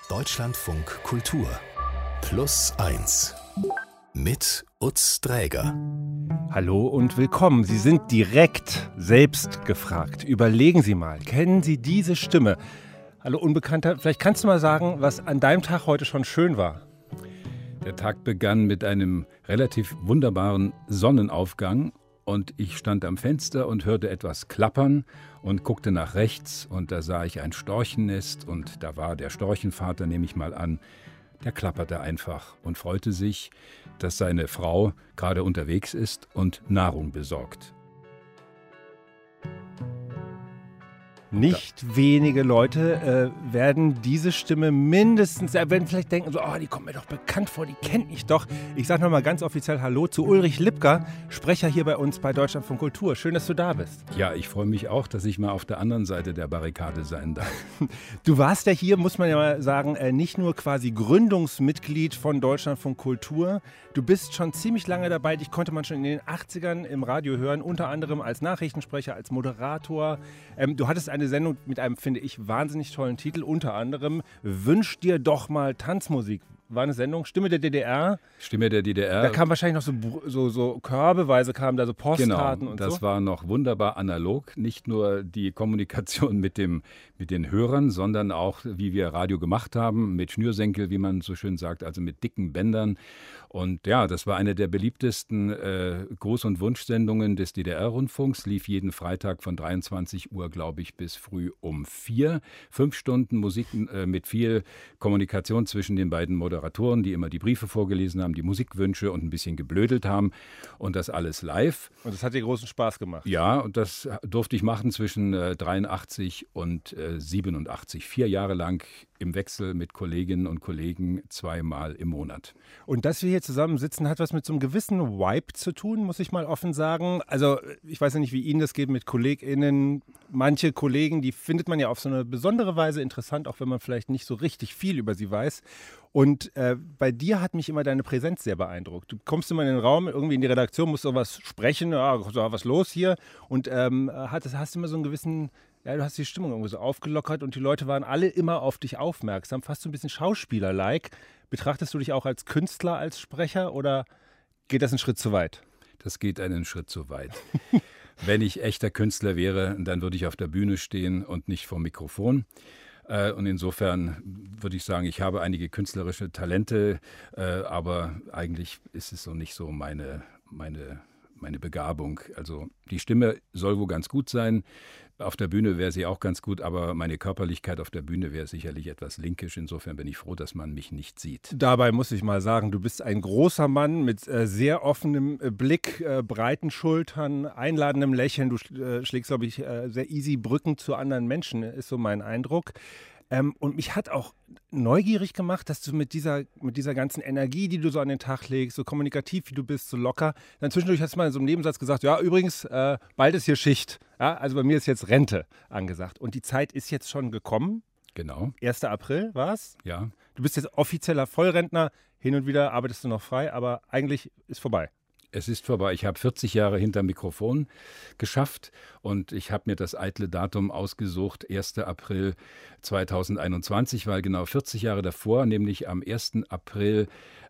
Deutschlandfunk Kultur Plus 1 mit Utz Dräger. Hallo und willkommen. Sie sind direkt selbst gefragt. Überlegen Sie mal, kennen Sie diese Stimme? Hallo Unbekannter, vielleicht kannst du mal sagen, was an deinem Tag heute schon schön war. Der Tag begann mit einem relativ wunderbaren Sonnenaufgang und ich stand am Fenster und hörte etwas klappern und guckte nach rechts und da sah ich ein Storchennest und da war der Storchenvater, nehme ich mal an, der klapperte einfach und freute sich, dass seine Frau gerade unterwegs ist und Nahrung besorgt. Nicht wenige Leute werden diese Stimme mindestens, werden vielleicht denken, so, oh, die kommt mir doch bekannt vor, die kennt ich doch. Ich sage nochmal ganz offiziell Hallo zu Ulrich Lipka, Sprecher hier bei uns bei Deutschlandfunk Kultur. Schön, dass du da bist. Ja, ich freue mich auch, dass ich mal auf der anderen Seite der Barrikade sein darf. Du warst ja hier, muss man ja mal sagen, nicht nur quasi Gründungsmitglied von Deutschlandfunk Kultur. Du bist schon ziemlich lange dabei, dich konnte man schon in den 80ern im Radio hören, unter anderem als Nachrichtensprecher, als Moderator. Du hattest eine Sendung mit einem, finde ich, wahnsinnig tollen Titel, unter anderem Wünsch dir doch mal Tanzmusik. War eine Sendung, Stimme der DDR. Stimme der DDR. Da kam wahrscheinlich noch so körbeweise, kamen da so Postkarten und so. Genau, das war noch wunderbar analog. Nicht nur die Kommunikation mit den Hörern, sondern auch, wie wir Radio gemacht haben, mit Schnürsenkel, wie man so schön sagt, also mit dicken Bändern. Und ja, das war eine der beliebtesten Gruß- und Wunschsendungen des DDR-Rundfunks. Lief jeden Freitag von 23 Uhr, glaube ich, bis früh um 4. 5 Stunden Musik mit viel Kommunikation zwischen den beiden Moderatoren, die immer die Briefe vorgelesen haben, die Musikwünsche und ein bisschen geblödelt haben. Und das alles live. Und das hat dir großen Spaß gemacht. Ja, und das durfte ich machen zwischen 83 und 87. 4 Jahre lang im Wechsel mit Kolleginnen und Kollegen 2-mal im Monat. Und dass wir hier zusammen sitzen, hat was mit so einem gewissen Vibe zu tun, muss ich mal offen sagen. Also ich weiß ja nicht, wie Ihnen das geht mit KollegInnen. Manche Kollegen, die findet man ja auf so eine besondere Weise interessant, auch wenn man vielleicht nicht so richtig viel über sie weiß. Und bei dir hat mich immer deine Präsenz sehr beeindruckt. Du kommst immer in den Raum, irgendwie in die Redaktion, musst sowas sprechen, ja, so, was los hier? Und hast immer so einen gewissen, ja, du hast die Stimmung irgendwie so aufgelockert und die Leute waren alle immer auf dich aufmerksam, fast so ein bisschen Schauspieler-like. Betrachtest du dich auch als Künstler, als Sprecher oder geht das einen Schritt zu weit? Das geht einen Schritt zu weit. Wenn ich echter Künstler wäre, dann würde ich auf der Bühne stehen und nicht vor dem Mikrofon. Und insofern würde ich sagen, ich habe einige künstlerische Talente, aber eigentlich ist es so nicht so meine Begabung. Also die Stimme soll wohl ganz gut sein. Auf der Bühne wäre sie auch ganz gut, aber meine Körperlichkeit auf der Bühne wäre sicherlich etwas linkisch. Insofern bin ich froh, dass man mich nicht sieht. Dabei muss ich mal sagen, du bist ein großer Mann mit sehr offenem Blick, breiten Schultern, einladendem Lächeln. Du schlägst, glaube ich, sehr easy Brücken zu anderen Menschen, ist so mein Eindruck. Und mich hat auch neugierig gemacht, dass du mit dieser ganzen Energie, die du so an den Tag legst, so kommunikativ wie du bist, so locker, dann zwischendurch hast du mal in so einem Nebensatz gesagt, ja übrigens, bald ist hier Schicht. Ja, also bei mir ist jetzt Rente angesagt. Und die Zeit ist jetzt schon gekommen. Genau. 1. April war es? Ja. Du bist jetzt offizieller Vollrentner, hin und wieder arbeitest du noch frei, aber eigentlich ist vorbei. Es ist vorbei. Ich habe 40 Jahre hinter Mikrofon geschafft und ich habe mir das eitle Datum ausgesucht, 1. April 2021, weil genau 40 Jahre davor, nämlich am 1. April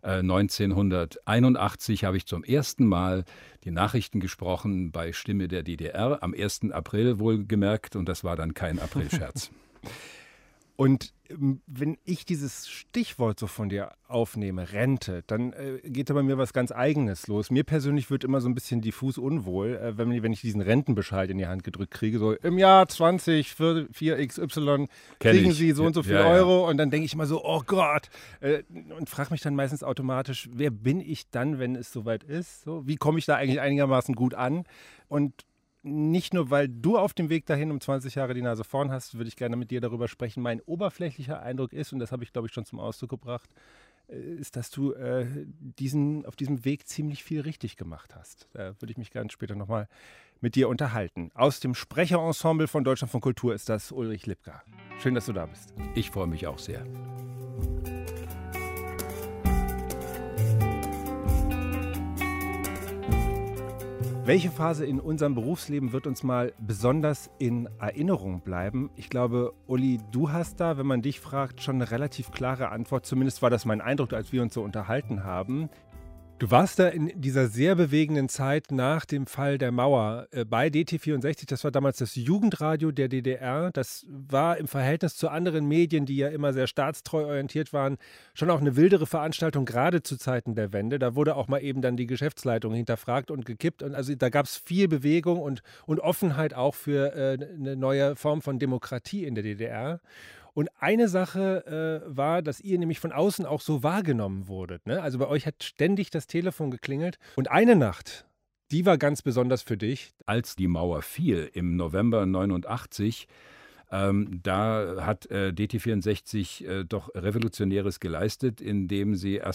1981, habe ich zum ersten Mal die Nachrichten gesprochen bei Stimme der DDR, am 1. April wohlgemerkt, und das war dann kein Aprilscherz. Und wenn ich dieses Stichwort so von dir aufnehme, Rente, dann geht da bei mir was ganz Eigenes los. Mir persönlich wird immer so ein bisschen diffus unwohl, wenn ich diesen Rentenbescheid in die Hand gedrückt kriege. So im Jahr 2024XY kriegen Sie so und so viel Euro. Und dann denke ich immer so, oh Gott. Und frage mich dann meistens automatisch, wer bin ich dann, wenn es soweit ist? So, wie komme ich da eigentlich einigermaßen gut an? Und nicht nur, weil du auf dem Weg dahin um 20 Jahre die Nase vorn hast, würde ich gerne mit dir darüber sprechen. Mein oberflächlicher Eindruck ist, und das habe ich, glaube ich, schon zum Ausdruck gebracht, ist, dass du auf diesem Weg ziemlich viel richtig gemacht hast. Da würde ich mich gerne später nochmal mit dir unterhalten. Aus dem Sprecherensemble von Deutschlandfunk Kultur ist das Ulrich Lipka. Schön, dass du da bist. Ich freue mich auch sehr. Welche Phase in unserem Berufsleben wird uns mal besonders in Erinnerung bleiben? Ich glaube, Uli, du hast da, wenn man dich fragt, schon eine relativ klare Antwort. Zumindest war das mein Eindruck, als wir uns so unterhalten haben. Du warst da in dieser sehr bewegenden Zeit nach dem Fall der Mauer bei DT64. Das war damals das Jugendradio der DDR. Das war im Verhältnis zu anderen Medien, die ja immer sehr staatstreu orientiert waren, schon auch eine wildere Veranstaltung, gerade zu Zeiten der Wende. Da wurde auch mal eben dann die Geschäftsleitung hinterfragt und gekippt. Und also da gab es viel Bewegung und Offenheit auch für eine neue Form von Demokratie in der DDR. Und eine Sache war, dass ihr nämlich von außen auch so wahrgenommen wurdet. Ne? Also bei euch hat ständig das Telefon geklingelt. Und eine Nacht, die war ganz besonders für dich. Als die Mauer fiel im November 89, da hat DT64 doch Revolutionäres geleistet, indem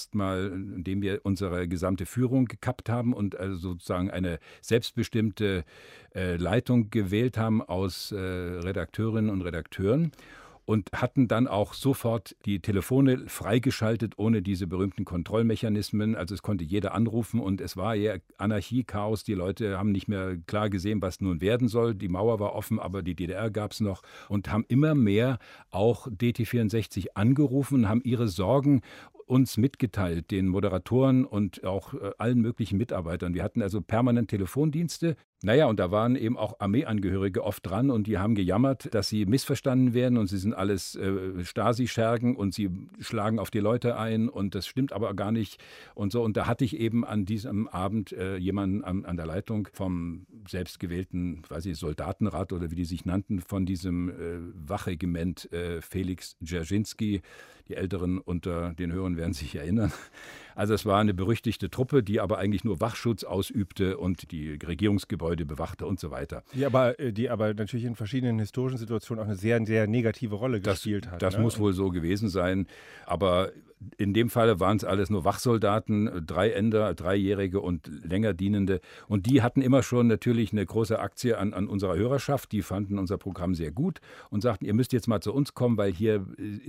wir unsere gesamte Führung gekappt haben und also sozusagen eine selbstbestimmte Leitung gewählt haben aus Redakteurinnen und Redakteuren. Und hatten dann auch sofort die Telefone freigeschaltet, ohne diese berühmten Kontrollmechanismen. Also es konnte jeder anrufen und es war ja Anarchie, Chaos. Die Leute haben nicht mehr klar gesehen, was nun werden soll. Die Mauer war offen, aber die DDR gab es noch und haben immer mehr auch DT64 angerufen, haben ihre Sorgen uns mitgeteilt, den Moderatoren und auch allen möglichen Mitarbeitern. Wir hatten also permanent Telefondienste. Naja, und da waren eben auch Armeeangehörige oft dran und die haben gejammert, dass sie missverstanden werden und sie sind alles Stasi-Schergen und sie schlagen auf die Leute ein und das stimmt aber gar nicht und so. Und da hatte ich eben an diesem Abend jemanden an der Leitung vom selbstgewählten, weiß ich, Soldatenrat oder wie die sich nannten, von diesem Wachregiment Felix Dzerzhinsky. Die Älteren unter den Hörern werden sich erinnern. Also es war eine berüchtigte Truppe, die aber eigentlich nur Wachschutz ausübte und die Regierungsgebäude bewachte und so weiter. Die aber natürlich in verschiedenen historischen Situationen auch eine sehr, sehr negative Rolle gespielt hat. Das muss wohl so gewesen sein. Aber in dem Fall waren es alles nur Wachsoldaten, 3 Ender, 3-Jährige und länger Dienende. Und die hatten immer schon natürlich eine große Aktie an unserer Hörerschaft. Die fanden unser Programm sehr gut und sagten, ihr müsst jetzt mal zu uns kommen, weil hier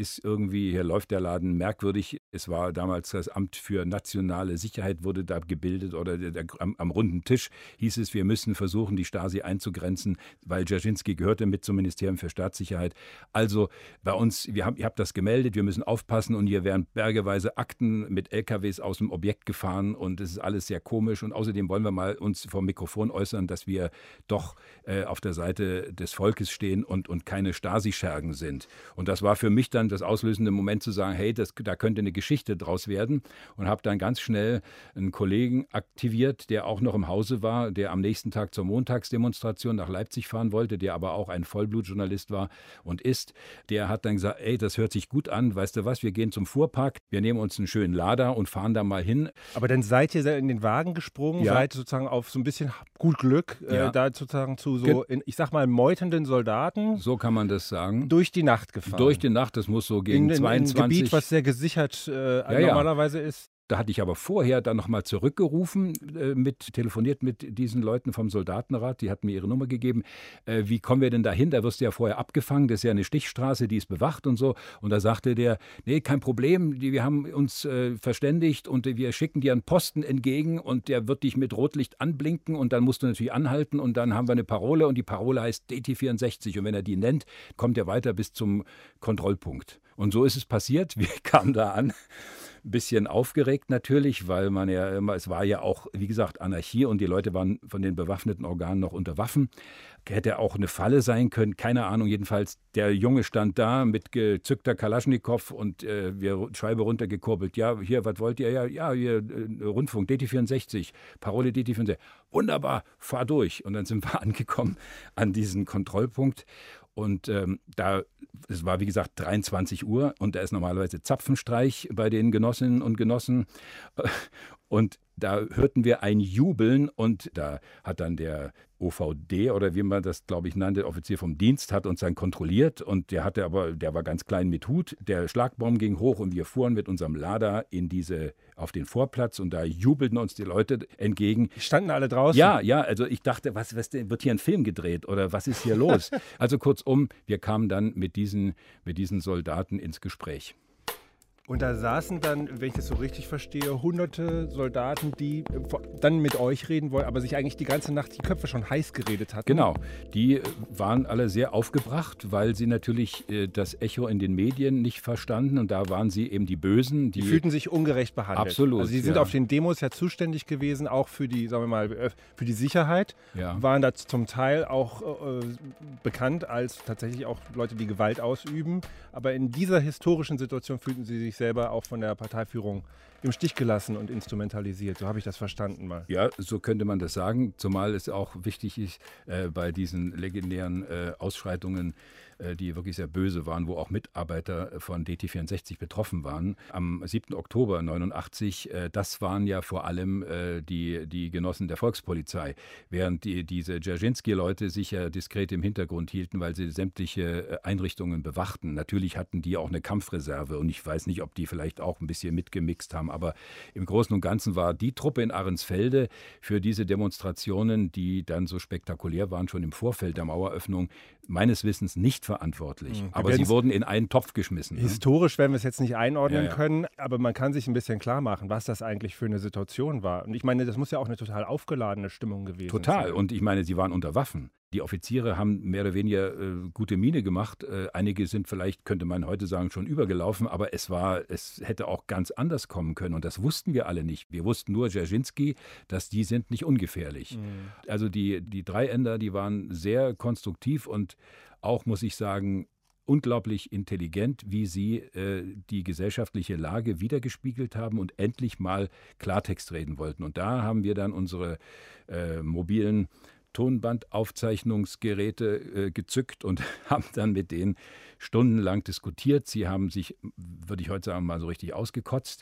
läuft der Laden merkwürdig. Es war damals das Amt für nationale Sicherheit wurde da gebildet oder am runden Tisch hieß es, wir müssen versuchen, die Stasi einzugrenzen, weil Dzerzhinsky gehörte mit zum Ministerium für Staatssicherheit. Also bei uns, ihr habt das gemeldet, wir müssen aufpassen und hier werden bergeweise Akten mit LKWs aus dem Objekt gefahren und es ist alles sehr komisch und außerdem wollen wir mal uns vor dem Mikrofon äußern, dass wir doch auf der Seite des Volkes stehen und keine Stasi-Schergen sind. Und das war für mich dann das auslösende Moment zu sagen, hey, da könnte eine Geschichte draus werden und habe dann ganz schnell einen Kollegen aktiviert, der auch noch im Hause war, der am nächsten Tag zur Montagsdemonstration nach Leipzig fahren wollte, der aber auch ein Vollblutjournalist war und ist. Der hat dann gesagt, ey, das hört sich gut an, weißt du was, wir gehen zum Fuhrpark, wir nehmen uns einen schönen Lader und fahren da mal hin. Aber dann seid ihr in den Wagen gesprungen, seid sozusagen auf so ein bisschen gut Glück, da sozusagen zu so, ich sag mal, meutenden Soldaten. So kann man das sagen. Durch die Nacht gefahren. Durch die Nacht, das muss so gegen 22. In ein Gebiet, was sehr gesichert normalerweise ist. Da hatte ich aber vorher dann nochmal zurückgerufen, telefoniert mit diesen Leuten vom Soldatenrat, die hatten mir ihre Nummer gegeben. Wie kommen wir denn da hin? Da wirst du ja vorher abgefangen, das ist ja eine Stichstraße, die ist bewacht und so. Und da sagte der, nee, kein Problem, wir haben uns verständigt und wir schicken dir einen Posten entgegen und der wird dich mit Rotlicht anblinken und dann musst du natürlich anhalten und dann haben wir eine Parole und die Parole heißt DT64 und wenn er die nennt, kommt er weiter bis zum Kontrollpunkt. Und so ist es passiert, wir kamen da an. Ein bisschen aufgeregt natürlich, weil es war ja auch, wie gesagt, Anarchie und die Leute waren von den bewaffneten Organen noch unter Waffen. Hätte auch eine Falle sein können, keine Ahnung. Jedenfalls, der Junge stand da mit gezückter Kalaschnikow und wir Scheibe runtergekurbelt. Ja, hier, was wollt ihr? Ja, hier, Rundfunk, DT64, Parole DT64. Wunderbar, fahr durch. Und dann sind wir angekommen an diesen Kontrollpunkt. Und es war wie gesagt 23 Uhr und da ist normalerweise Zapfenstreich bei den Genossinnen und Genossen. Und da hörten wir ein Jubeln und da hat dann der OVD oder wie man das, glaube ich, nannte, Offizier vom Dienst, hat uns dann kontrolliert und der war ganz klein mit Hut. Der Schlagbaum ging hoch und wir fuhren mit unserem Lader auf den Vorplatz und da jubelten uns die Leute entgegen. Die standen alle draußen? Ja, also ich dachte, was wird hier ein Film gedreht oder was ist hier los? Also kurzum, wir kamen dann mit diesen Soldaten ins Gespräch. Und da saßen dann, wenn ich das so richtig verstehe, hunderte Soldaten, die dann mit euch reden wollen, aber sich eigentlich die ganze Nacht die Köpfe schon heiß geredet hatten. Genau, die waren alle sehr aufgebracht, weil sie natürlich das Echo in den Medien nicht verstanden und da waren sie eben die Bösen. Die fühlten sich ungerecht behandelt. Absolut. Also sie sind auf den Demos ja zuständig gewesen, auch für die, sagen wir mal, für die Sicherheit. Ja. Waren da zum Teil auch bekannt als tatsächlich auch Leute, die Gewalt ausüben. Aber in dieser historischen Situation fühlten sie sich selber auch von der Parteiführung im Stich gelassen und instrumentalisiert. So habe ich das verstanden mal. Ja, so könnte man das sagen, zumal es auch wichtig ist, bei diesen legendären Ausschreitungen, die wirklich sehr böse waren, wo auch Mitarbeiter von DT64 betroffen waren. Am 7. Oktober 1989, das waren ja vor allem die Genossen der Volkspolizei, während diese Dzerzhinsky-Leute sich ja diskret im Hintergrund hielten, weil sie sämtliche Einrichtungen bewachten. Natürlich hatten die auch eine Kampfreserve und ich weiß nicht, ob die vielleicht auch ein bisschen mitgemixt haben, aber im Großen und Ganzen war die Truppe in Ahrensfelde für diese Demonstrationen, die dann so spektakulär waren, schon im Vorfeld der Maueröffnung, meines Wissens nicht verantwortlich. Aber sie wurden in einen Topf geschmissen. Historisch werden wir es jetzt nicht einordnen können, aber man kann sich ein bisschen klar machen, was das eigentlich für eine Situation war. Und ich meine, das muss ja auch eine total aufgeladene Stimmung gewesen sein. Total. Und ich meine, sie waren unter Waffen. Die Offiziere haben mehr oder weniger gute Miene gemacht. Einige sind vielleicht, könnte man heute sagen, schon übergelaufen, aber es hätte auch ganz anders kommen können. Und das wussten wir alle nicht. Wir wussten nur, Dzerzhinsky, dass die sind nicht ungefährlich. Also die Dreiender, die waren sehr konstruktiv und auch, muss ich sagen, unglaublich intelligent, wie sie die gesellschaftliche Lage wiedergespiegelt haben und endlich mal Klartext reden wollten. Und da haben wir dann unsere mobilen Tonbandaufzeichnungsgeräte gezückt und haben dann mit denen stundenlang diskutiert. Sie haben sich, würde ich heute sagen, mal so richtig ausgekotzt.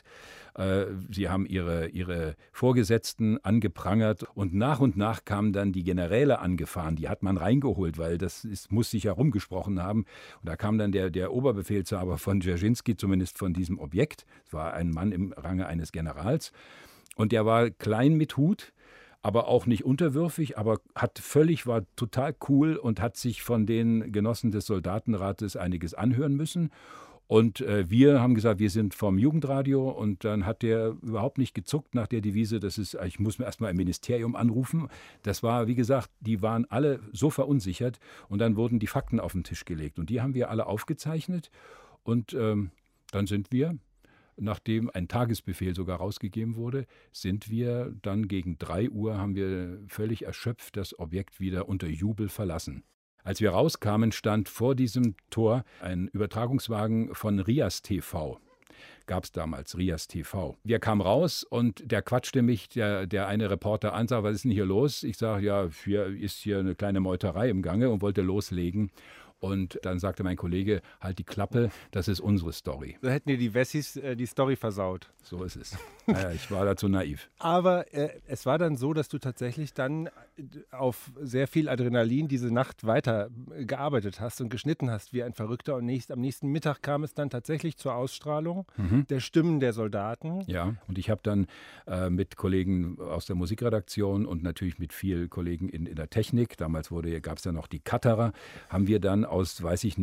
Sie haben ihre Vorgesetzten angeprangert und nach kamen dann die Generäle angefahren. Die hat man reingeholt, weil muss sich herumgesprochen haben. Und da kam dann der Oberbefehlshaber von Dzerzhinsky, zumindest von diesem Objekt. Es war ein Mann im Range eines Generals. Und der war klein mit Hut, aber auch nicht unterwürfig, aber war total cool und hat sich von den Genossen des Soldatenrates einiges anhören müssen. Und wir haben gesagt, wir sind vom Jugendradio und dann hat der überhaupt nicht gezuckt nach der Devise, ich muss mir erstmal im Ministerium anrufen. Das war, wie gesagt, die waren alle so verunsichert und dann wurden die Fakten auf den Tisch gelegt und die haben wir alle aufgezeichnet und dann sind wir, nachdem ein Tagesbefehl sogar rausgegeben wurde, sind wir dann gegen 3 Uhr, haben wir völlig erschöpft das Objekt wieder unter Jubel verlassen. Als wir rauskamen, stand vor diesem Tor ein Übertragungswagen von Rias TV. Gab es damals, Rias TV. Wir kamen raus und der quatschte mich, der eine Reporter an, sagt, was ist denn hier los? Ich sage, ja, hier ist hier eine kleine Meuterei im Gange und wollte loslegen. Und dann sagte mein Kollege, halt die Klappe, das ist unsere Story. Da hätten dir die Wessis die Story versaut. So ist es. Naja, ich war dazu naiv. Aber es war dann so, dass du tatsächlich dann auf sehr viel Adrenalin diese Nacht weiter gearbeitet hast und geschnitten hast wie ein Verrückter. Und am nächsten Mittag kam es dann tatsächlich zur Ausstrahlung der Stimmen der Soldaten. Ja, und ich habe dann mit Kollegen aus der Musikredaktion und natürlich mit vielen Kollegen in der Technik, damals gab es ja noch die Cutterer, haben wir dann aus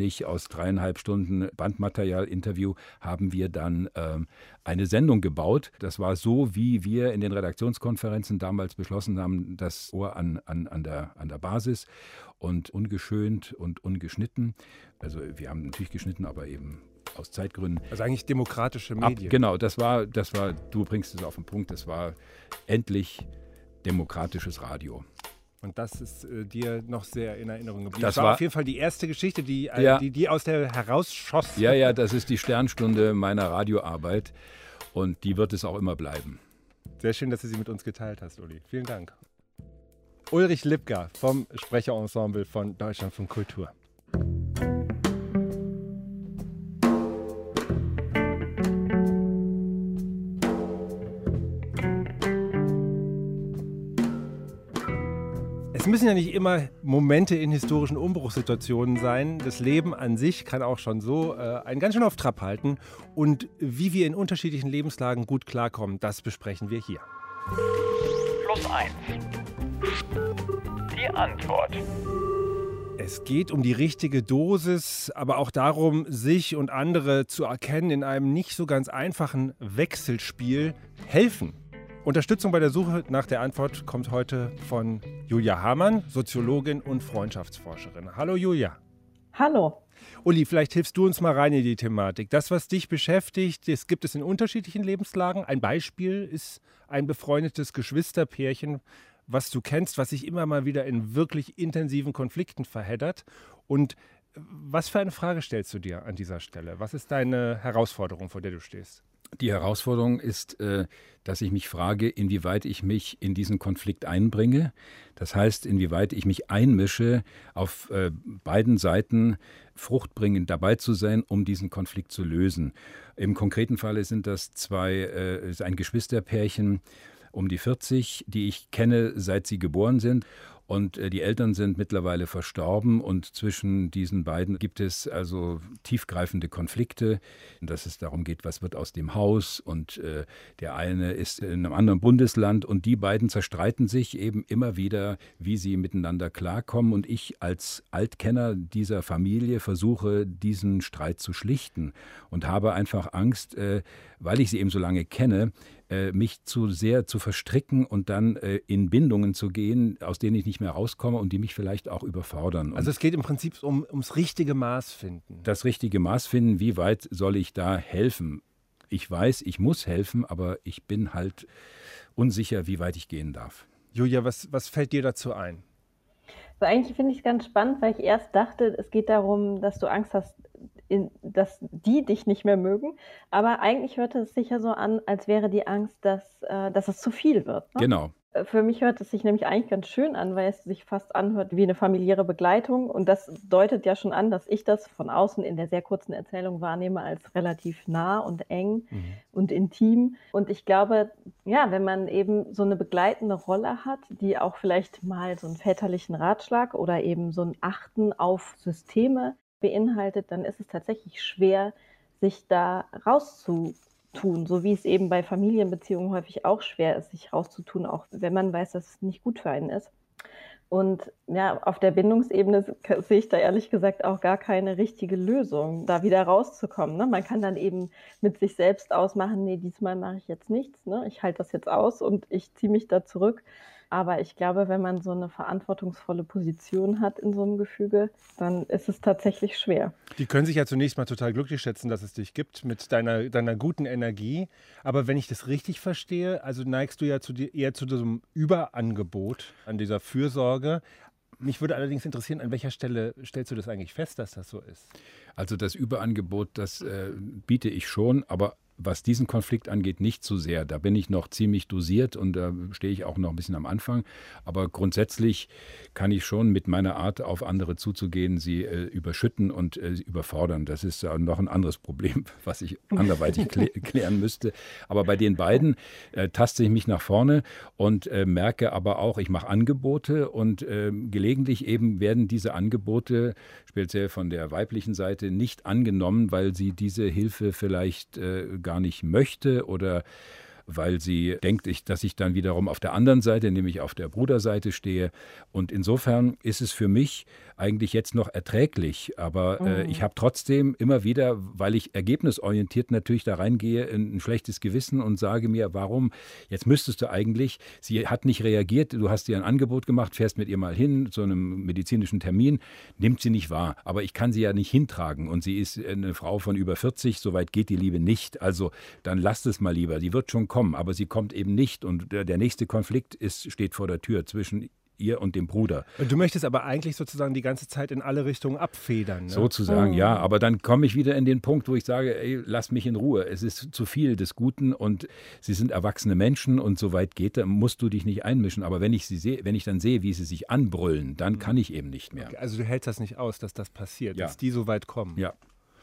3,5 Stunden Bandmaterial-Interview haben wir dann eine Sendung gebaut. Das war so, wie wir in den Redaktionskonferenzen damals beschlossen haben, das Ohr an der Basis und ungeschönt und ungeschnitten. Also wir haben natürlich geschnitten, aber eben aus Zeitgründen. Also eigentlich demokratische Medien. Genau, das war, du bringst es auf den Punkt, das war endlich demokratisches Radio. Und das ist dir noch sehr in Erinnerung geblieben. Das war auf jeden Fall die erste Geschichte, die aus der herausschoss. Ja, das ist die Sternstunde meiner Radioarbeit und die wird es auch immer bleiben. Sehr schön, dass du sie mit uns geteilt hast, Uli. Vielen Dank. Ulrich Lipka vom Sprecherensemble von Deutschlandfunk Kultur. Es müssen ja nicht immer Momente in historischen Umbruchssituationen sein. Das Leben an sich kann auch schon so einen ganz schön auf Trab halten. Und wie wir in unterschiedlichen Lebenslagen gut klarkommen, das besprechen wir hier. +1. Die Antwort. Es geht um die richtige Dosis, aber auch darum, sich und andere zu erkennen in einem nicht so ganz einfachen Wechselspiel. Helfen. Unterstützung bei der Suche nach der Antwort kommt heute von Julia Hamann, Soziologin und Freundschaftsforscherin. Hallo Julia. Hallo. Uli, vielleicht hilfst du uns mal rein in die Thematik. Das, was dich beschäftigt, das gibt es in unterschiedlichen Lebenslagen. Ein Beispiel ist ein befreundetes Geschwisterpärchen, was du kennst, was sich immer mal wieder in wirklich intensiven Konflikten verheddert. Und was für eine Frage stellst du dir an dieser Stelle? Was ist deine Herausforderung, vor der du stehst? Die Herausforderung ist, dass ich mich frage, inwieweit ich mich in diesen Konflikt einbringe. Das heißt, inwieweit ich mich einmische, auf beiden Seiten fruchtbringend dabei zu sein, um diesen Konflikt zu lösen. Im konkreten Falle sind das ist ein Geschwisterpärchen um die 40, die ich kenne, seit sie geboren sind. Und die Eltern sind mittlerweile verstorben und zwischen diesen beiden gibt es also tiefgreifende Konflikte, dass es darum geht, was wird aus dem Haus und der eine ist in einem anderen Bundesland und die beiden zerstreiten sich eben immer wieder, wie sie miteinander klarkommen und ich als Altkenner dieser Familie versuche, diesen Streit zu schlichten und habe einfach Angst, weil ich sie eben so lange kenne, mich zu sehr zu verstricken und dann in Bindungen zu gehen, aus denen ich nicht mehr rauskomme und die mich vielleicht auch überfordern. Also es geht im Prinzip ums richtige Maß finden. Das richtige Maß finden, wie weit soll ich da helfen? Ich weiß, ich muss helfen, aber ich bin halt unsicher, wie weit ich gehen darf. Julia, was fällt dir dazu ein? Also eigentlich finde ich es ganz spannend, weil ich erst dachte, es geht darum, dass du Angst hast, dass die dich nicht mehr mögen. Aber eigentlich hörte es sich ja so an, als wäre die Angst, dass es zu viel wird. Ne? Genau. Für mich hört es sich nämlich eigentlich ganz schön an, weil es sich fast anhört wie eine familiäre Begleitung. Und das deutet ja schon an, dass ich das von außen in der sehr kurzen Erzählung wahrnehme als relativ nah und eng und intim. Und ich glaube, ja, wenn man eben so eine begleitende Rolle hat, die auch vielleicht mal so einen väterlichen Ratschlag oder eben so ein Achten auf Systeme beinhaltet, dann ist es tatsächlich schwer, sich da rauszutun, so wie es eben bei Familienbeziehungen häufig auch schwer ist, sich rauszutun, auch wenn man weiß, dass es nicht gut für einen ist. Und ja, auf der Bindungsebene sehe ich da ehrlich gesagt auch gar keine richtige Lösung, da wieder rauszukommen. Ne? Man kann dann eben mit sich selbst ausmachen, nee, diesmal mache ich jetzt nichts, ne? Ich halte das jetzt aus und ich ziehe mich da zurück. Aber ich glaube, wenn man so eine verantwortungsvolle Position hat in so einem Gefüge, dann ist es tatsächlich schwer. Die können sich ja zunächst mal total glücklich schätzen, dass es dich gibt mit deiner guten Energie. Aber wenn ich das richtig verstehe, also neigst du ja eher zu diesem Überangebot an dieser Fürsorge. Mich würde allerdings interessieren, an welcher Stelle stellst du das eigentlich fest, dass das so ist? Also das Überangebot, das biete ich schon, aber was diesen Konflikt angeht, nicht so sehr. Da bin ich noch ziemlich dosiert und da stehe ich auch noch ein bisschen am Anfang. Aber grundsätzlich kann ich schon mit meiner Art, auf andere zuzugehen, sie überschütten und überfordern. Das ist noch ein anderes Problem, was ich anderweitig klären müsste. Aber bei den beiden taste ich mich nach vorne und merke aber auch, ich mache Angebote und gelegentlich eben werden diese Angebote, speziell von der weiblichen Seite, nicht angenommen, weil sie diese Hilfe vielleicht gar nicht möchte oder weil sie denkt, dass ich dann wiederum auf der anderen Seite, nämlich auf der Bruderseite stehe. Und insofern ist es für mich eigentlich jetzt noch erträglich. Aber ich habe trotzdem immer wieder, weil ich ergebnisorientiert natürlich da reingehe, ein schlechtes Gewissen und sage mir, warum, jetzt müsstest du eigentlich, sie hat nicht reagiert, du hast ihr ein Angebot gemacht, fährst mit ihr mal hin zu einem medizinischen Termin, nimmt sie nicht wahr. Aber ich kann sie ja nicht hintragen und sie ist eine Frau von über 40, soweit geht die Liebe nicht. Also dann lasst es mal lieber, die wird schon kommen, aber sie kommt eben nicht und der nächste Konflikt steht vor der Tür zwischen ihr und dem Bruder. Und du möchtest aber eigentlich sozusagen die ganze Zeit in alle Richtungen abfedern. Ne? Sozusagen, ja. Aber dann komme ich wieder in den Punkt, wo ich sage, ey, lass mich in Ruhe. Es ist zu viel des Guten und sie sind erwachsene Menschen und so weit geht, dann musst du dich nicht einmischen. Aber wenn ich dann sehe, wie sie sich anbrüllen, dann kann ich eben nicht mehr. Okay, also du hältst das nicht aus, dass das passiert, Ja. dass die so weit kommen. Ja.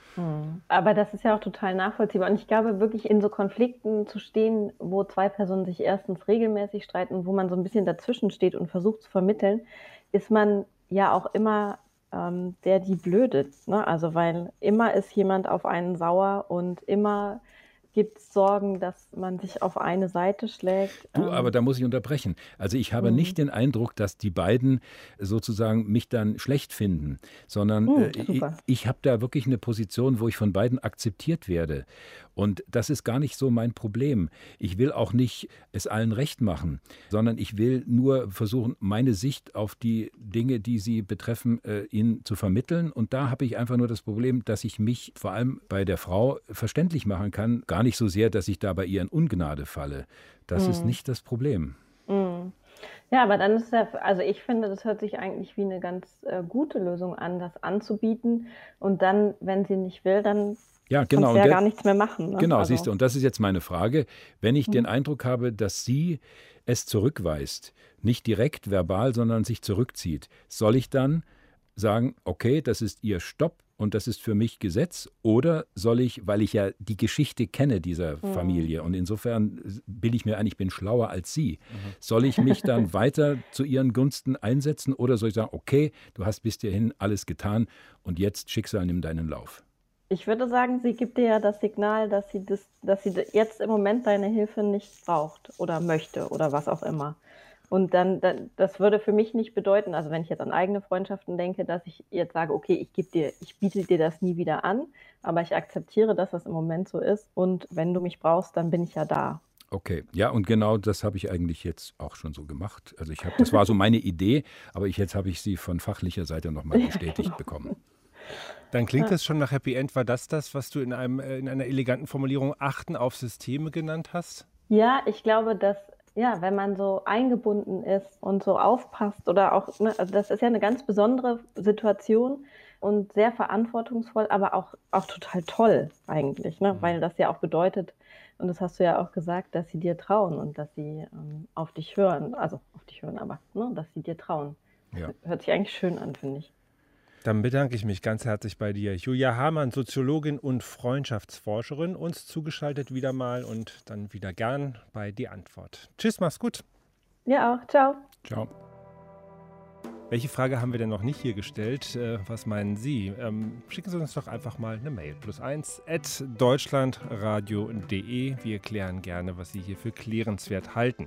Aber das ist ja auch total nachvollziehbar. Und ich glaube, wirklich in so Konflikten zu stehen, wo zwei Personen sich erstens regelmäßig streiten, wo man so ein bisschen dazwischen steht und versucht zu vermitteln, ist man ja auch immer die blöde. Ne? Also weil immer ist jemand auf einen sauer und immer gibt es Sorgen, dass man sich auf eine Seite schlägt? Du, aber da muss ich unterbrechen. Also ich habe nicht den Eindruck, dass die beiden sozusagen mich dann schlecht finden, sondern ich habe da wirklich eine Position, wo ich von beiden akzeptiert werde. Und das ist gar nicht so mein Problem. Ich will auch nicht es allen recht machen, sondern ich will nur versuchen, meine Sicht auf die Dinge, die sie betreffen, ihnen zu vermitteln. Und da habe ich einfach nur das Problem, dass ich mich vor allem bei der Frau verständlich machen kann. Gar nicht so sehr, dass ich da bei ihr in Ungnade falle. Das ist nicht das Problem. Ja, aber dann ist also ich finde, das hört sich eigentlich wie eine ganz gute Lösung an, das anzubieten. Und dann, wenn sie nicht will, dann kannst du ja gar nichts mehr machen. Ne? Genau, also. Siehst du, und das ist jetzt meine Frage. Wenn ich den Eindruck habe, dass sie es zurückweist, nicht direkt verbal, sondern sich zurückzieht, soll ich dann sagen, okay, das ist ihr Stopp und das ist für mich Gesetz? Oder soll ich, weil ich ja die Geschichte kenne dieser Familie und insofern bilde ich mir ein, ich bin schlauer als sie, soll ich mich dann weiter zu ihren Gunsten einsetzen oder soll ich sagen, okay, du hast bis hierhin alles getan und jetzt Schicksal, nimm deinen Lauf? Ich würde sagen, sie gibt dir ja das Signal, dass sie jetzt im Moment deine Hilfe nicht braucht oder möchte oder was auch immer. Und dann, das würde für mich nicht bedeuten, also wenn ich jetzt an eigene Freundschaften denke, dass ich jetzt sage, okay, ich biete dir das nie wieder an, aber ich akzeptiere, dass das im Moment so ist und wenn du mich brauchst, dann bin ich ja da. Okay, ja, und genau das habe ich eigentlich jetzt auch schon so gemacht. Also das war so meine Idee, aber jetzt habe ich sie von fachlicher Seite nochmal bestätigt bekommen. Dann klingt das schon nach Happy End. War das, was du in einer eleganten Formulierung Achten auf Systeme genannt hast? Ja, ich glaube, dass wenn man so eingebunden ist und so aufpasst oder auch, ne, also das ist ja eine ganz besondere Situation und sehr verantwortungsvoll, aber auch total toll eigentlich, ne? Weil das ja auch bedeutet, und das hast du ja auch gesagt, dass sie dir trauen und dass sie auf dich hören, aber ne, dass sie dir trauen. Ja. Hört sich eigentlich schön an, finde ich. Dann bedanke ich mich ganz herzlich bei dir. Julia Hamann, Soziologin und Freundschaftsforscherin, uns zugeschaltet wieder mal und dann wieder gern bei Die Antwort. Tschüss, mach's gut. Ja auch, ciao. Ciao. Welche Frage haben wir denn noch nicht hier gestellt? Was meinen Sie? Schicken Sie uns doch einfach mal eine Mail. +1@deutschlandradio.de. Wir klären gerne, was Sie hier für klärenswert halten.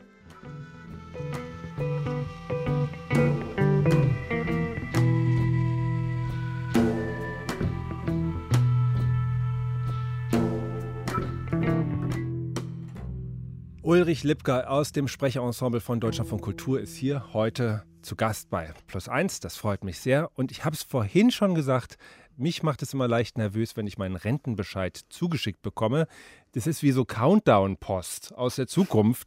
Ulrich Lipka aus dem Sprecherensemble von Deutschlandfunk Kultur ist hier heute zu Gast bei +1. Das freut mich sehr. Und ich habe es vorhin schon gesagt, mich macht es immer leicht nervös, wenn ich meinen Rentenbescheid zugeschickt bekomme. Das ist wie so Countdown-Post aus der Zukunft.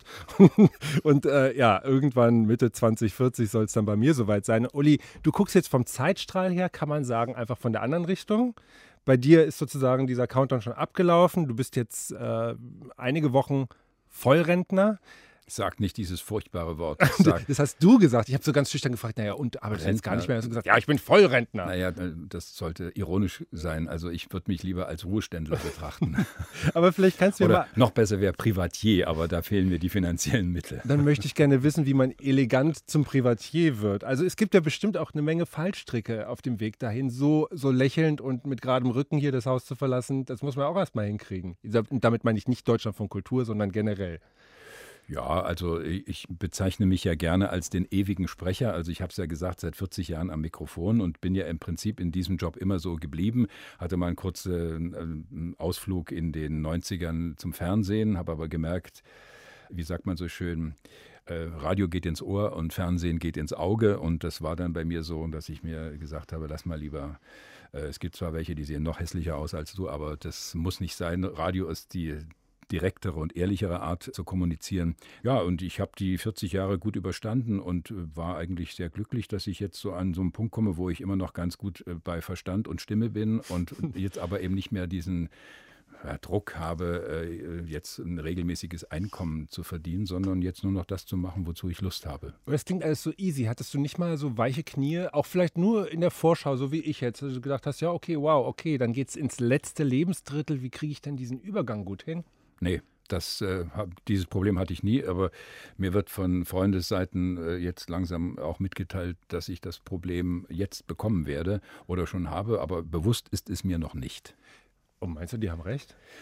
Und irgendwann Mitte 2040 soll es dann bei mir soweit sein. Uli, du guckst jetzt vom Zeitstrahl her, kann man sagen, einfach von der anderen Richtung. Bei dir ist sozusagen dieser Countdown schon abgelaufen. Du bist jetzt einige Wochen Vollrentner. Sag nicht dieses furchtbare Wort. Das hast du gesagt. Ich habe so ganz schüchtern gefragt, und arbeitest du jetzt gar nicht mehr? Hast du gesagt, ja, ich bin Vollrentner. Naja, das sollte ironisch sein. Also ich würde mich lieber als Ruheständler betrachten. Aber vielleicht kannst du Oder mal... noch besser wäre Privatier, aber da fehlen mir die finanziellen Mittel. Dann möchte ich gerne wissen, wie man elegant zum Privatier wird. Also es gibt ja bestimmt auch eine Menge Fallstricke auf dem Weg dahin. So lächelnd und mit geradem Rücken hier das Haus zu verlassen, das muss man auch erstmal hinkriegen. Und damit meine ich nicht Deutschlandfunk Kultur, sondern generell. Ja, also ich bezeichne mich ja gerne als den ewigen Sprecher. Also ich habe es ja gesagt, seit 40 Jahren am Mikrofon und bin ja im Prinzip in diesem Job immer so geblieben. Hatte mal einen kurzen Ausflug in den 90ern zum Fernsehen, habe aber gemerkt, wie sagt man so schön, Radio geht ins Ohr und Fernsehen geht ins Auge. Und das war dann bei mir so, dass ich mir gesagt habe, lass mal lieber. Es gibt zwar welche, die sehen noch hässlicher aus als du, aber das muss nicht sein. Radio ist die direktere und ehrlichere Art zu kommunizieren. Ja, und ich habe die 40 Jahre gut überstanden und war eigentlich sehr glücklich, dass ich jetzt so an so einen Punkt komme, wo ich immer noch ganz gut bei Verstand und Stimme bin und jetzt aber eben nicht mehr diesen Druck habe, jetzt ein regelmäßiges Einkommen zu verdienen, sondern jetzt nur noch das zu machen, wozu ich Lust habe. Das klingt alles so easy. Hattest du nicht mal so weiche Knie, auch vielleicht nur in der Vorschau, so wie ich jetzt, dass du gedacht hast, ja, okay, wow, okay, dann geht's ins letzte Lebensdrittel. Wie kriege ich denn diesen Übergang gut hin? Nee, dieses Problem hatte ich nie, aber mir wird von Freundesseiten jetzt langsam auch mitgeteilt, dass ich das Problem jetzt bekommen werde oder schon habe, aber bewusst ist es mir noch nicht. Und meinst du, die haben recht?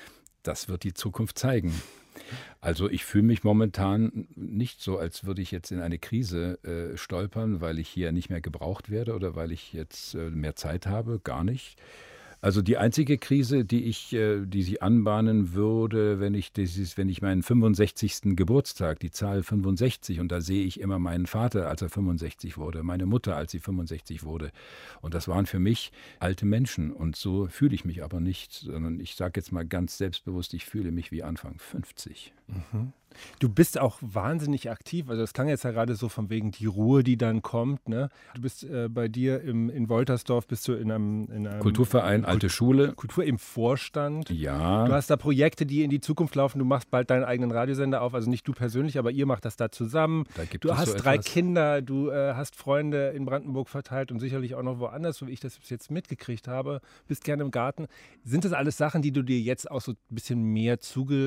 das wird die Zukunft zeigen. Also ich fühle mich momentan nicht so, als würde ich jetzt in eine Krise stolpern, weil ich hier nicht mehr gebraucht werde oder weil ich jetzt mehr Zeit habe, gar nicht. Also die einzige Krise, die sich anbahnen würde, wenn ich meinen 65. Geburtstag, die Zahl 65, und da sehe ich immer meinen Vater, als er 65 wurde, meine Mutter, als sie 65 wurde. Und das waren für mich alte Menschen. Und so fühle ich mich aber nicht, sondern ich sage jetzt mal ganz selbstbewusst, ich fühle mich wie Anfang 50. Mhm. Du bist auch wahnsinnig aktiv. Also das klang jetzt ja gerade so von wegen die Ruhe, die dann kommt. Ne? Du bist bei dir in Woltersdorf, bist du in einem Kulturverein, alte Schule. Kultur im Vorstand. Ja. Du hast da Projekte, die in die Zukunft laufen. Du machst bald deinen eigenen Radiosender auf. Also nicht du persönlich, aber ihr macht das da zusammen. Du hast 3 Kinder, du hast Freunde in Brandenburg verteilt und sicherlich auch noch woanders, so wie ich das bis jetzt mitgekriegt habe. Bist gerne im Garten. Sind das alles Sachen, die du dir jetzt auch so ein bisschen mehr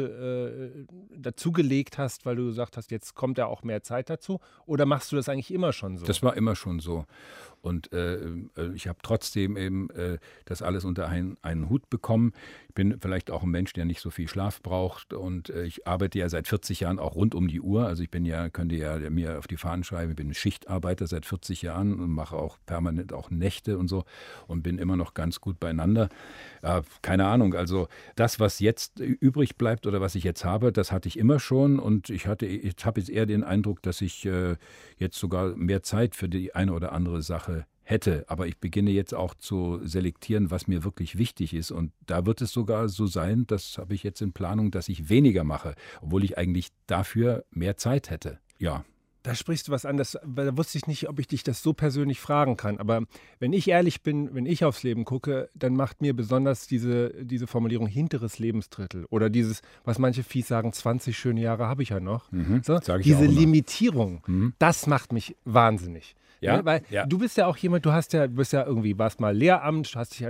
dazugelegt hast, weil du gesagt hast, jetzt kommt ja auch mehr Zeit dazu? Oder machst du das eigentlich immer schon so? Das war immer schon so. Und ich habe trotzdem eben das alles unter einen Hut bekommen. Ich bin vielleicht auch ein Mensch, der nicht so viel Schlaf braucht. Und ich arbeite ja seit 40 Jahren auch rund um die Uhr. Also ich könnte ja mir auf die Fahnen schreiben, ich bin ein Schichtarbeiter seit 40 Jahren und mache auch permanent auch Nächte und so und bin immer noch ganz gut beieinander. Keine Ahnung, also das, was jetzt übrig bleibt oder was ich jetzt habe, das hatte ich immer schon. Und ich habe jetzt eher den Eindruck, dass ich jetzt sogar mehr Zeit für die eine oder andere Sache hätte. Aber ich beginne jetzt auch zu selektieren, was mir wirklich wichtig ist. Und da wird es sogar so sein, das habe ich jetzt in Planung, dass ich weniger mache, obwohl ich eigentlich dafür mehr Zeit hätte. Ja. Da sprichst du was an, da wusste ich nicht, ob ich dich das so persönlich fragen kann. Aber wenn ich ehrlich bin, wenn ich aufs Leben gucke, dann macht mir besonders diese Formulierung hinteres Lebensdrittel oder dieses, was manche fies sagen, 20 schöne Jahre habe ich ja noch. So, diese Limitierung, das macht mich wahnsinnig. Ja, weil du bist ja auch jemand, du bist ja irgendwie, warst mal Lehramt, hast dich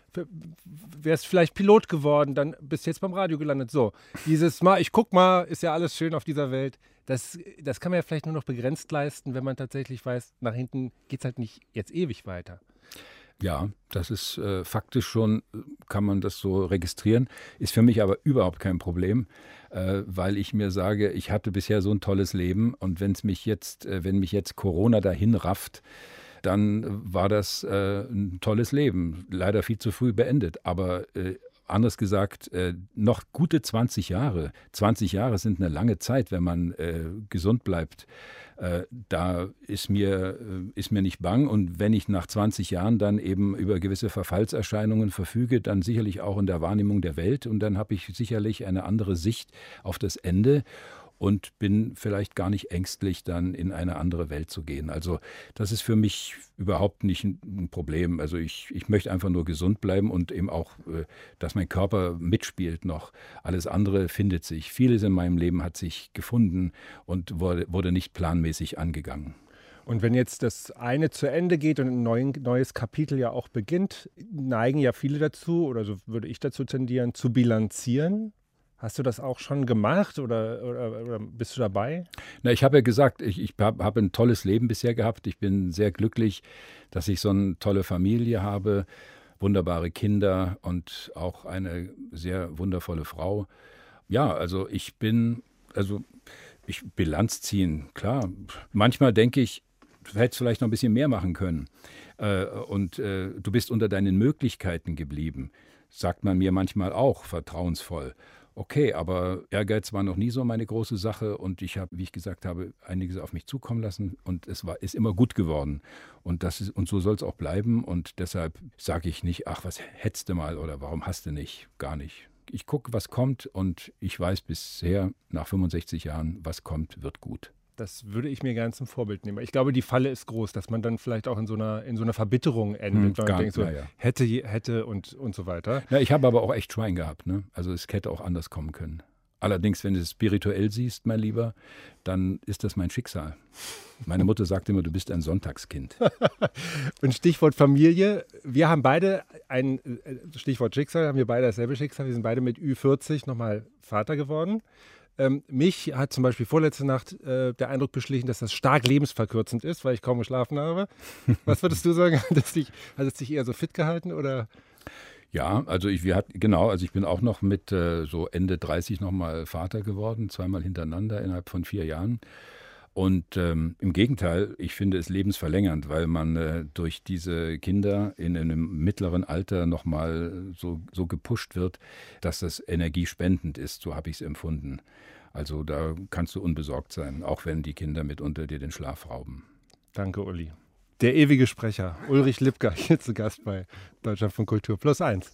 wärst vielleicht Pilot geworden, dann bist jetzt beim Radio gelandet. So, dieses mal, ich guck mal, ist ja alles schön auf dieser Welt. Das kann man ja vielleicht nur noch begrenzt leisten, wenn man tatsächlich weiß, nach hinten geht es halt nicht jetzt ewig weiter. Ja, das ist faktisch schon, kann man das so registrieren, ist für mich aber überhaupt kein Problem, weil ich mir sage, ich hatte bisher so ein tolles Leben und wenn mich jetzt Corona dahin rafft, dann war das ein tolles Leben, leider viel zu früh beendet, aber anders gesagt, noch gute 20 Jahre. 20 Jahre sind eine lange Zeit, wenn man gesund bleibt. Da ist mir nicht bang. Und wenn ich nach 20 Jahren dann eben über gewisse Verfallserscheinungen verfüge, dann sicherlich auch in der Wahrnehmung der Welt. Und dann habe ich sicherlich eine andere Sicht auf das Ende und bin vielleicht gar nicht ängstlich, dann in eine andere Welt zu gehen. Also das ist für mich überhaupt nicht ein Problem. Also ich möchte einfach nur gesund bleiben und eben auch, dass mein Körper mitspielt noch. Alles andere findet sich. Vieles in meinem Leben hat sich gefunden und wurde nicht planmäßig angegangen. Und wenn jetzt das eine zu Ende geht und ein neues Kapitel ja auch beginnt, neigen ja viele dazu, oder so würde ich dazu tendieren, zu bilanzieren. Hast du das auch schon gemacht oder bist du dabei? Na, ich habe ja gesagt, ich habe ein tolles Leben bisher gehabt. Ich bin sehr glücklich, dass ich so eine tolle Familie habe, wunderbare Kinder und auch eine sehr wundervolle Frau. Ja, also Bilanz ziehen, klar. Manchmal denke ich, du hättest vielleicht noch ein bisschen mehr machen können. Du bist unter deinen Möglichkeiten geblieben. Sagt man mir manchmal auch vertrauensvoll. Okay, aber Ehrgeiz war noch nie so meine große Sache und ich habe, wie ich gesagt habe, einiges auf mich zukommen lassen und ist immer gut geworden. Und so soll es auch bleiben und deshalb sage ich nicht, ach, was hättest du mal oder warum hast du nicht? Gar nicht. Ich gucke, was kommt und ich weiß bisher nach 65 Jahren, was kommt, wird gut. Das würde ich mir gerne zum Vorbild nehmen. Ich glaube, die Falle ist groß, dass man dann vielleicht auch in so einer Verbitterung endet. Weil man denkt so, hätte und so weiter. Ja, ich habe aber auch echt Schwein gehabt. Ne? Also es hätte auch anders kommen können. Allerdings, wenn du es spirituell siehst, mein Lieber, dann ist das mein Schicksal. Meine Mutter sagt immer, du bist ein Sonntagskind. Und Stichwort Familie. Wir haben beide Stichwort Schicksal, haben wir beide dasselbe Schicksal. Wir sind beide mit Ü40 nochmal Vater geworden. Mich hat zum Beispiel vorletzte Nacht der Eindruck beschlichen, dass das stark lebensverkürzend ist, weil ich kaum geschlafen habe. Was würdest du sagen? Hat es dich eher so fit gehalten? Oder? Ja, also ich bin auch noch mit so Ende 30 nochmal Vater geworden, 2-mal hintereinander innerhalb von 4 Jahren. Und im Gegenteil, ich finde es lebensverlängernd, weil man durch diese Kinder in einem mittleren Alter nochmal so gepusht wird, dass das energiespendend ist. So habe ich es empfunden. Also da kannst du unbesorgt sein, auch wenn die Kinder mitunter dir den Schlaf rauben. Danke, Uli. Der ewige Sprecher, Ulrich Lipka, hier zu Gast bei Deutschlandfunk Kultur +1.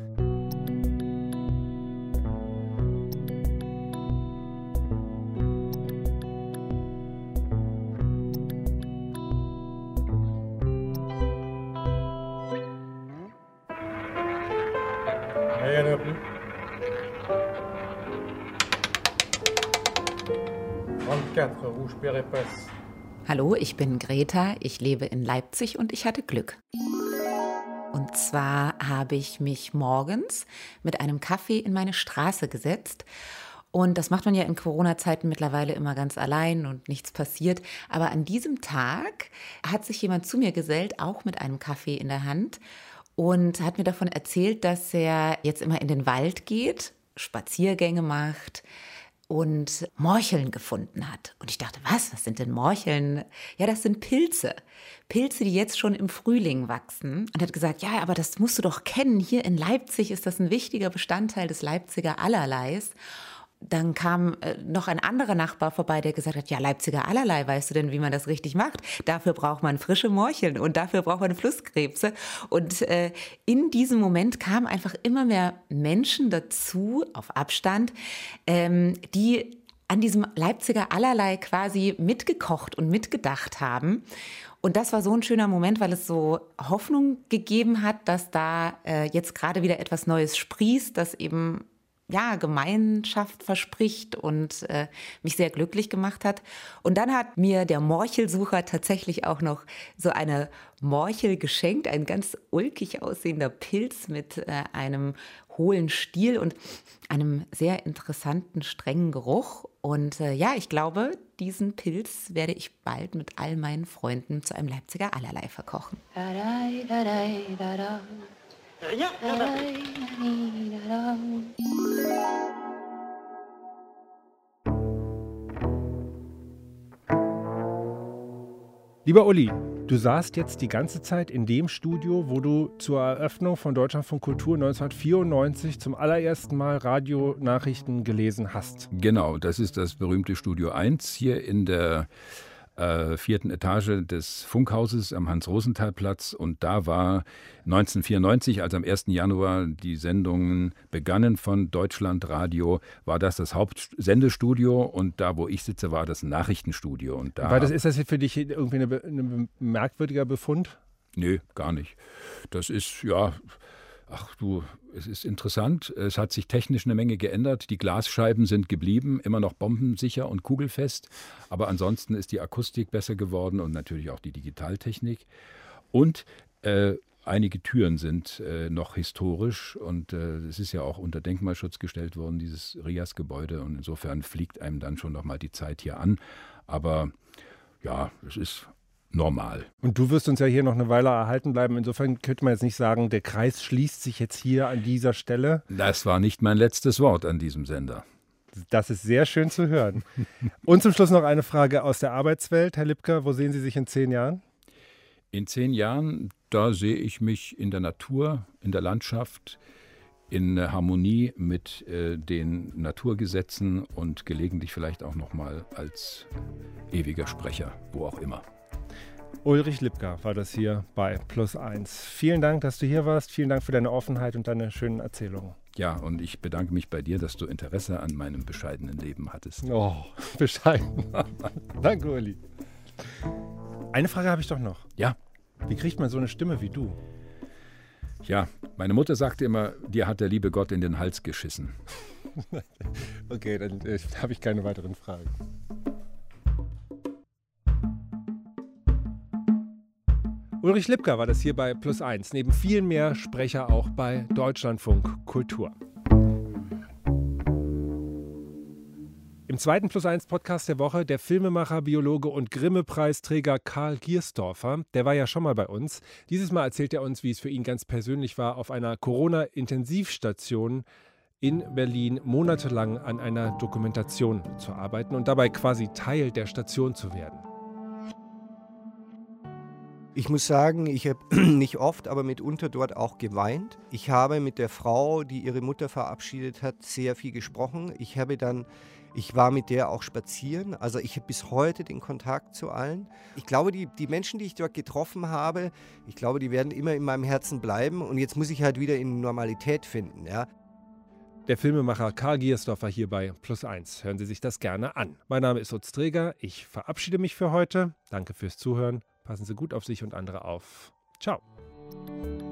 Hallo, ich bin Greta, ich lebe in Leipzig und ich hatte Glück. Und zwar habe ich mich morgens mit einem Kaffee in meine Straße gesetzt. Und das macht man ja in Corona-Zeiten mittlerweile immer ganz allein und nichts passiert. Aber an diesem Tag hat sich jemand zu mir gesellt, auch mit einem Kaffee in der Hand, und hat mir davon erzählt, dass er jetzt immer in den Wald geht, Spaziergänge macht und Morcheln gefunden hat. Und ich dachte, was sind denn Morcheln? Ja, das sind Pilze. Pilze, die jetzt schon im Frühling wachsen. Und er hat gesagt, ja, aber das musst du doch kennen. Hier in Leipzig ist das ein wichtiger Bestandteil des Leipziger Allerleis. Dann kam noch ein anderer Nachbar vorbei, der gesagt hat, ja, Leipziger Allerlei, weißt du denn, wie man das richtig macht? Dafür braucht man frische Morcheln und dafür braucht man Flusskrebse. Und in diesem Moment kamen einfach immer mehr Menschen dazu, auf Abstand, die an diesem Leipziger Allerlei quasi mitgekocht und mitgedacht haben. Und das war so ein schöner Moment, weil es so Hoffnung gegeben hat, dass da jetzt gerade wieder etwas Neues sprießt, das eben Gemeinschaft verspricht und mich sehr glücklich gemacht hat. Und dann hat mir der Morchelsucher tatsächlich auch noch so eine Morchel geschenkt, ein ganz ulkig aussehender Pilz mit einem hohlen Stiel und einem sehr interessanten, strengen Geruch. Und ich glaube, diesen Pilz werde ich bald mit all meinen Freunden zu einem Leipziger Allerlei verkochen. Lieber Uli, du saßt jetzt die ganze Zeit in dem Studio, wo du zur Eröffnung von Deutschlandfunk Kultur 1994 zum allerersten Mal Radionachrichten gelesen hast. Genau, das ist das berühmte Studio 1 hier in der 4. Etage des Funkhauses am Hans-Rosenthal-Platz. Und da war 1994, als am 1. Januar die Sendungen begannen von Deutschlandradio, war das Hauptsendestudio. Und da, wo ich sitze, war das ein Nachrichtenstudio. Und da ist das für dich irgendwie ein merkwürdiger Befund? Nö, gar nicht. Das ist, es ist interessant. Es hat sich technisch eine Menge geändert. Die Glasscheiben sind geblieben, immer noch bombensicher und kugelfest. Aber ansonsten ist die Akustik besser geworden und natürlich auch die Digitaltechnik. Und einige Türen sind noch historisch und es ist ja auch unter Denkmalschutz gestellt worden, dieses RIAS-Gebäude. Und insofern fliegt einem dann schon noch mal die Zeit hier an. Aber ja, es ist normal. Und du wirst uns ja hier noch eine Weile erhalten bleiben. Insofern könnte man jetzt nicht sagen, der Kreis schließt sich jetzt hier an dieser Stelle. Das war nicht mein letztes Wort an diesem Sender. Das ist sehr schön zu hören. Und zum Schluss noch eine Frage aus der Arbeitswelt. Herr Lipka, wo sehen Sie sich in 10 Jahren? In 10 Jahren, da sehe ich mich in der Natur, in der Landschaft, in Harmonie mit den Naturgesetzen und gelegentlich vielleicht auch noch mal als ewiger Sprecher, wo auch immer. Ulrich Lipka war das hier bei +1. Vielen Dank, dass du hier warst. Vielen Dank für deine Offenheit und deine schönen Erzählungen. Ja, und ich bedanke mich bei dir, dass du Interesse an meinem bescheidenen Leben hattest. Oh, bescheiden. Danke, Uli. Eine Frage habe ich doch noch. Ja. Wie kriegt man so eine Stimme wie du? Ja, meine Mutter sagte immer, dir hat der liebe Gott in den Hals geschissen. Okay, dann habe ich keine weiteren Fragen. Ulrich Lipka war das hier bei +1, neben vielen mehr Sprecher auch bei Deutschlandfunk Kultur. Im zweiten Plus-1-Podcast der Woche der Filmemacher, Biologe und Grimme-Preisträger Karl Giersdorfer. Der war ja schon mal bei uns. Dieses Mal erzählt er uns, wie es für ihn ganz persönlich war, auf einer Corona-Intensivstation in Berlin monatelang an einer Dokumentation zu arbeiten und dabei quasi Teil der Station zu werden. Ich muss sagen, ich habe nicht oft, aber mitunter dort auch geweint. Ich habe mit der Frau, die ihre Mutter verabschiedet hat, sehr viel gesprochen. Ich war mit der auch spazieren. Also ich habe bis heute den Kontakt zu allen. Ich glaube, die Menschen, die ich dort getroffen habe, ich glaube, die werden immer in meinem Herzen bleiben. Und jetzt muss ich halt wieder in Normalität finden, ja. Der Filmemacher Karl Giersdorfer hier bei Plus1. Hören Sie sich das gerne an. Mein Name ist Utz Dräger. Ich verabschiede mich für heute. Danke fürs Zuhören. Passen Sie gut auf sich und andere auf. Ciao.